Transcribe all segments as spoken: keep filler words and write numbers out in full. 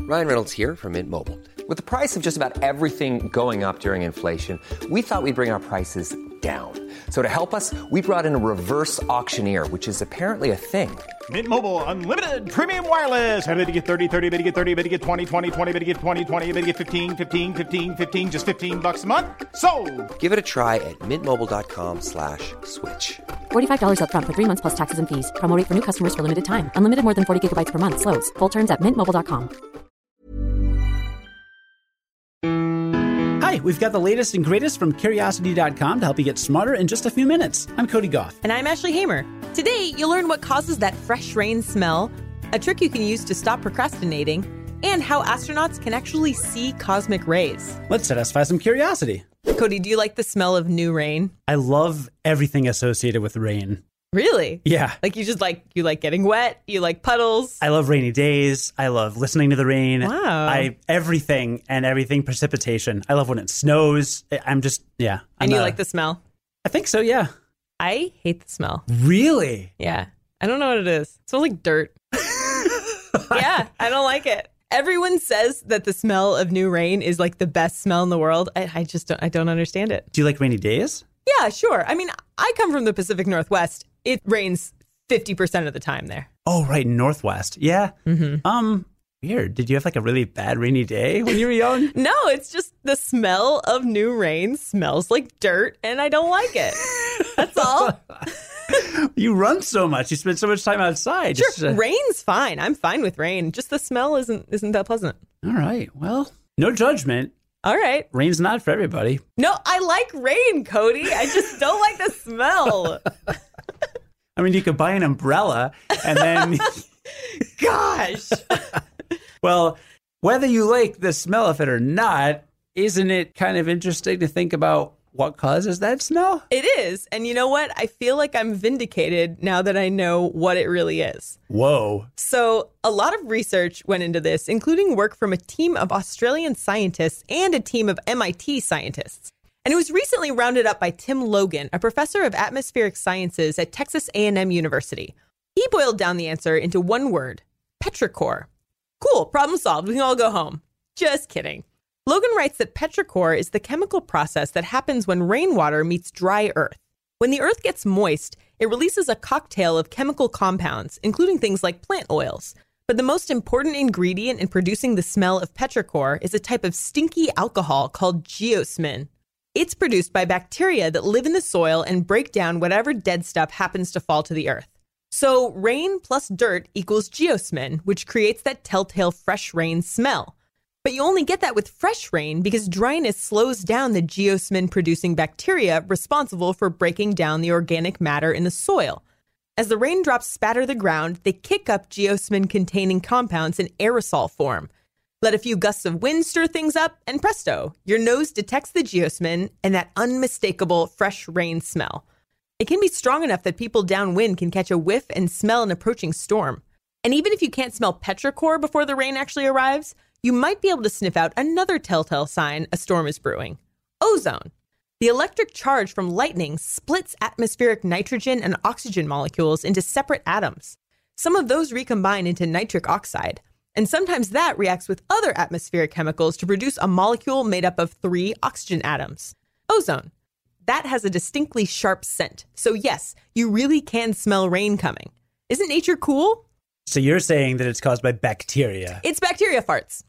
Ryan Reynolds here from Mint Mobile. With the price of just about everything going up during inflation, we thought we'd bring our prices down. So to help us, we brought in a reverse auctioneer, which is apparently a thing. Mint Mobile Unlimited Premium Wireless. How to get thirty, thirty, how to get thirty, how to get twenty, twenty, twenty, how to get twenty, twenty, how to get fifteen, fifteen, fifteen, fifteen, just fifteen bucks a month? Sold! Give it a try at mintmobile.com slash switch. forty-five dollars up front for three months plus taxes and fees. Promo rate for new customers for limited time. Unlimited more than forty gigabytes per month. Slows full terms at mint mobile dot com. Hi, we've got the latest and greatest from Curiosity dot com to help you get smarter in just a few minutes. I'm Cody Goff. And I'm Ashley Hamer. Today, you'll learn what causes that fresh rain smell, a trick you can use to stop procrastinating, and how astronauts can actually see cosmic rays. Let's satisfy some curiosity. Cody, do you like the smell of new rain? I love everything associated with rain. Really? Yeah. Like you just like, you like getting wet, you like puddles. I love rainy days. I love listening to the rain. Wow. I everything and everything precipitation. I love when it snows. I'm just, yeah. I'm and you a, like the smell? I think so, yeah. I hate the smell. Really? Yeah. I don't know what it is. It smells like dirt. Yeah, I don't like it. Everyone says that the smell of new rain is like the best smell in the world. I, I just don't, I don't understand it. Do you like rainy days? Yeah, sure. I mean, I come from the Pacific Northwest. It rains fifty percent of the time there. Oh, right. Northwest. Yeah. Mm-hmm. Um, weird. Did you have like a really bad rainy day when you were young? No, it's just the smell of new rain smells like dirt and I don't like it. That's all. You run so much. You spend so much time outside. Sure. Just, uh... Rain's fine. I'm fine with rain. Just the smell isn't isn't that pleasant. All right. Well, no judgment. All right. Rain's not for everybody. No, I like rain, Cody. I just don't like the smell. I mean, you could buy an umbrella and then... Gosh. Well, whether you like the smell of it or not, isn't it kind of interesting to think about what causes that smell? It is. And you know what? I feel like I'm vindicated now that I know what it really is. Whoa. So a lot of research went into this, including work from a team of Australian scientists and a team of M I T scientists. And it was recently rounded up by Tim Logan, a professor of atmospheric sciences at Texas A and M University. He boiled down the answer into one word: petrichor. Cool, problem solved. We can all go home. Just kidding. Logan writes that petrichor is the chemical process that happens when rainwater meets dry earth. When the earth gets moist, it releases a cocktail of chemical compounds, including things like plant oils. But the most important ingredient in producing the smell of petrichor is a type of stinky alcohol called geosmin. It's produced by bacteria that live in the soil and break down whatever dead stuff happens to fall to the earth. So rain plus dirt equals geosmin, which creates that telltale fresh rain smell. But you only get that with fresh rain because dryness slows down the geosmin-producing bacteria responsible for breaking down the organic matter in the soil. As the raindrops spatter the ground, they kick up geosmin-containing compounds in aerosol form. Let a few gusts of wind stir things up, and presto, your nose detects the geosmin and that unmistakable fresh rain smell. It can be strong enough that people downwind can catch a whiff and smell an approaching storm. And even if you can't smell petrichor before the rain actually arrives, you might be able to sniff out another telltale sign a storm is brewing: ozone. The electric charge from lightning splits atmospheric nitrogen and oxygen molecules into separate atoms. Some of those recombine into nitric oxide, and sometimes that reacts with other atmospheric chemicals to produce a molecule made up of three oxygen atoms: ozone. That has a distinctly sharp scent. So yes, you really can smell rain coming. Isn't nature cool? So you're saying that it's caused by bacteria? It's bacteria farts.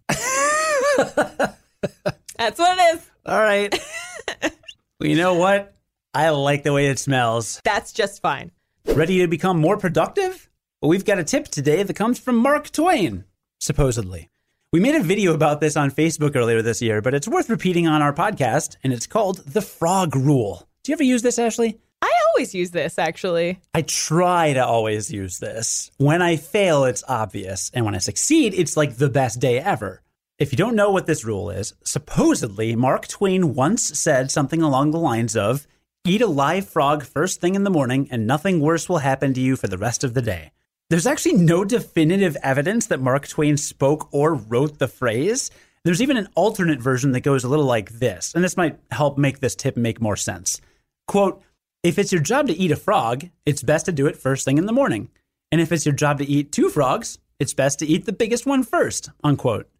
That's what it is. All right. Well, you know what? I like the way it smells. That's just fine. Ready to become more productive? Well, we've got a tip today that comes from Mark Twain, supposedly. We made a video about this on Facebook earlier this year, but it's worth repeating on our podcast, and it's called The Frog Rule. Do you ever use this, Ashley? I always use this, actually. I try to always use this. When I fail, it's obvious. And when I succeed, it's like the best day ever. If you don't know what this rule is, supposedly Mark Twain once said something along the lines of, eat a live frog first thing in the morning and nothing worse will happen to you for the rest of the day. There's actually no definitive evidence that Mark Twain spoke or wrote the phrase. There's even an alternate version that goes a little like this, and this might help make this tip make more sense. Quote, if it's your job to eat a frog, it's best to do it first thing in the morning. And if it's your job to eat two frogs, it's best to eat the biggest one first, unquote.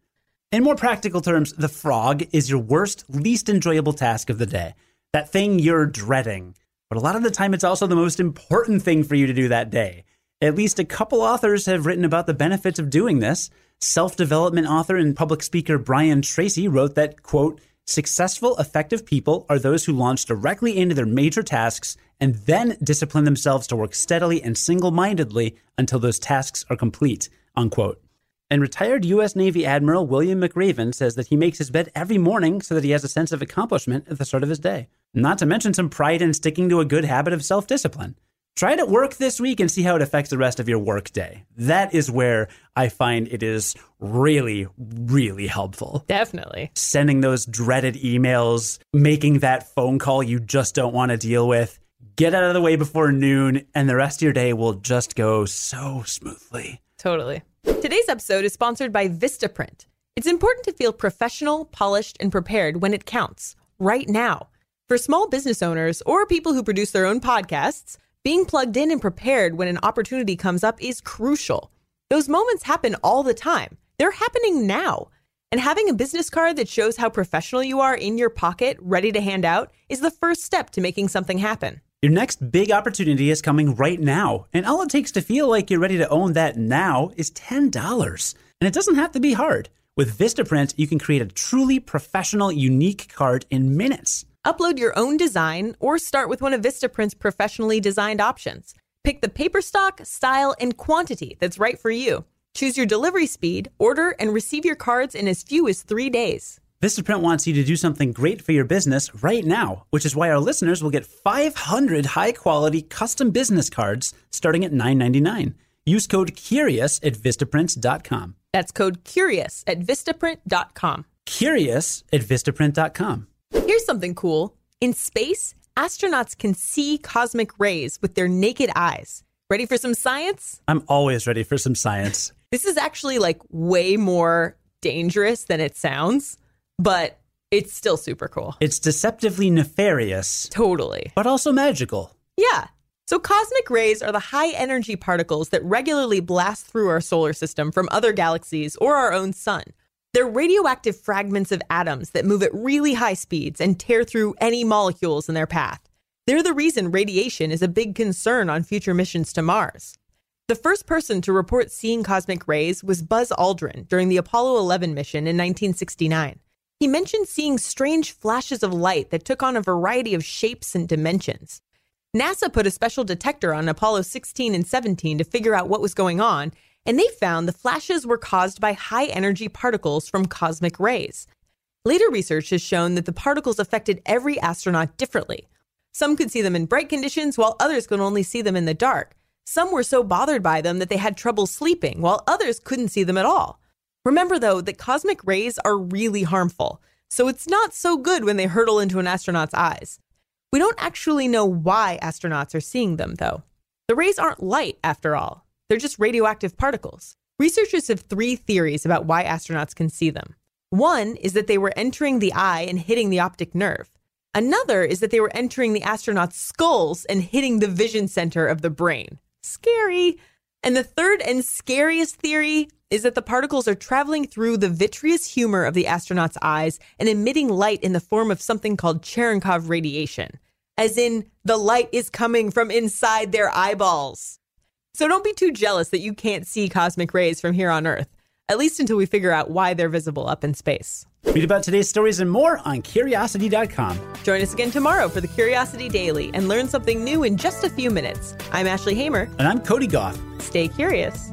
In more practical terms, the frog is your worst, least enjoyable task of the day. That thing you're dreading. But a lot of the time, it's also the most important thing for you to do that day. At least a couple authors have written about the benefits of doing this. Self-development author and public speaker Brian Tracy wrote that, quote, successful, effective people are those who launch directly into their major tasks and then discipline themselves to work steadily and single-mindedly until those tasks are complete, unquote. And retired U S Navy Admiral William McRaven says that he makes his bed every morning so that he has a sense of accomplishment at the start of his day. Not to mention some pride in sticking to a good habit of self-discipline. Try it at work this week and see how it affects the rest of your work day. That is where I find it is really, really helpful. Definitely. Sending those dreaded emails, making that phone call you just don't want to deal with. Get out of the way before noon, and the rest of your day will just go so smoothly. Totally. Today's episode is sponsored by Vistaprint. It's important to feel professional, polished, and prepared when it counts, right now. For small business owners or people who produce their own podcasts, being plugged in and prepared when an opportunity comes up is crucial. Those moments happen all the time. They're happening now. And having a business card that shows how professional you are in your pocket, ready to hand out, is the first step to making something happen. Your next big opportunity is coming right now, and all it takes to feel like you're ready to own that now is ten dollars. And it doesn't have to be hard. With Vistaprint, you can create a truly professional, unique card in minutes. Upload your own design or start with one of Vistaprint's professionally designed options. Pick the paper stock, style, and quantity that's right for you. Choose your delivery speed, order, and receive your cards in as few as three days. Vistaprint wants you to do something great for your business right now, which is why our listeners will get five hundred high-quality custom business cards starting at nine ninety-nine. Use code CURIOUS at Vistaprint dot com. That's code CURIOUS at Vistaprint dot com. Curious at Vistaprint dot com. Here's something cool. In space, astronauts can see cosmic rays with their naked eyes. Ready for some science? I'm always ready for some science. This is actually like way more dangerous than it sounds, but it's still super cool. It's deceptively nefarious. Totally. But also magical. Yeah. So cosmic rays are the high energy particles that regularly blast through our solar system from other galaxies or our own sun. They're radioactive fragments of atoms that move at really high speeds and tear through any molecules in their path. They're the reason radiation is a big concern on future missions to Mars. The first person to report seeing cosmic rays was Buzz Aldrin during the Apollo eleven mission in nineteen sixty-nine. He mentioned seeing strange flashes of light that took on a variety of shapes and dimensions. NASA put a special detector on Apollo sixteen and seventeen to figure out what was going on, and they found the flashes were caused by high-energy particles from cosmic rays. Later research has shown that the particles affected every astronaut differently. Some could see them in bright conditions, while others could only see them in the dark. Some were so bothered by them that they had trouble sleeping, while others couldn't see them at all. Remember, though, that cosmic rays are really harmful, so it's not so good when they hurtle into an astronaut's eyes. We don't actually know why astronauts are seeing them, though. The rays aren't light, after all. They're just radioactive particles. Researchers have three theories about why astronauts can see them. One is that they were entering the eye and hitting the optic nerve. Another is that they were entering the astronauts' skulls and hitting the vision center of the brain. Scary. And the third and scariest theory is that the particles are traveling through the vitreous humor of the astronauts' eyes and emitting light in the form of something called Cherenkov radiation, as in the light is coming from inside their eyeballs. So don't be too jealous that you can't see cosmic rays from here on Earth, at least until we figure out why they're visible up in space. Read about today's stories and more on Curiosity dot com. Join us again tomorrow for the Curiosity Daily and learn something new in just a few minutes. I'm Ashley Hamer. And I'm Cody Goff. Stay curious.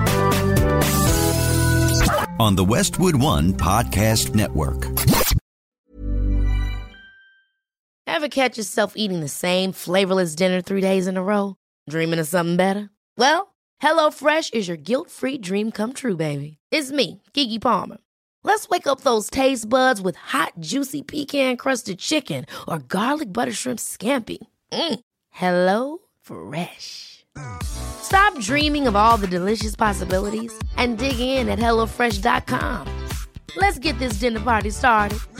On the Westwood One Podcast Network. Ever catch yourself eating the same flavorless dinner three days in a row? Dreaming of something better? Well, HelloFresh is your guilt-free dream come true, baby. It's me, Keke Palmer. Let's wake up those taste buds with hot, juicy pecan-crusted chicken or garlic butter shrimp scampi. Mm. Hello Fresh. Stop dreaming of all the delicious possibilities and dig in at hello fresh dot com. Let's get this dinner party started.